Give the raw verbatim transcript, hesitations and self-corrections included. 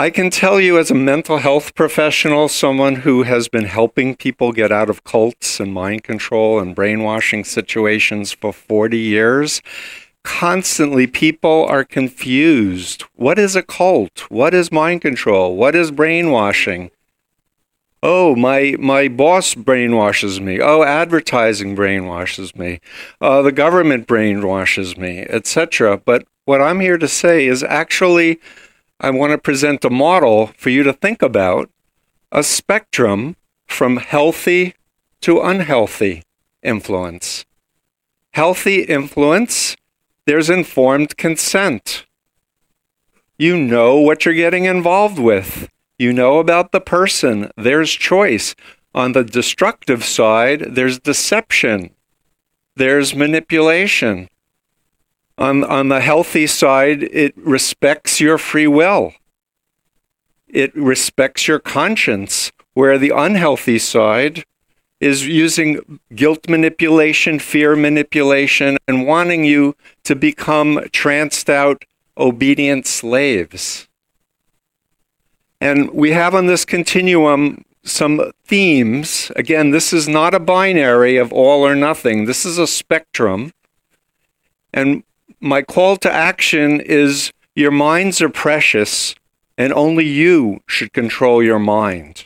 I can tell you as a mental health professional, someone who has been helping people get out of cults and mind control and brainwashing situations for forty years, constantly people are confused. What is a cult? What is mind control? What is brainwashing? Oh, my my boss brainwashes me. Oh, advertising brainwashes me. Uh, the government brainwashes me, et cetera. But what I'm here to say is actually, I want to present a model for you to think about, a spectrum from healthy to unhealthy influence. Healthy influence, there's informed consent. You know what you're getting involved with. You know about the person. There's choice. On the destructive side, there's deception. There's manipulation. On, on the healthy side, it respects your free will. It respects your conscience, where the unhealthy side is using guilt manipulation, fear manipulation, and wanting you to become tranced out, obedient slaves. And we have on this continuum some themes. Again, this is not a binary of all or nothing. This is a spectrum. And my call to action is, your minds are precious, and only you should control your mind.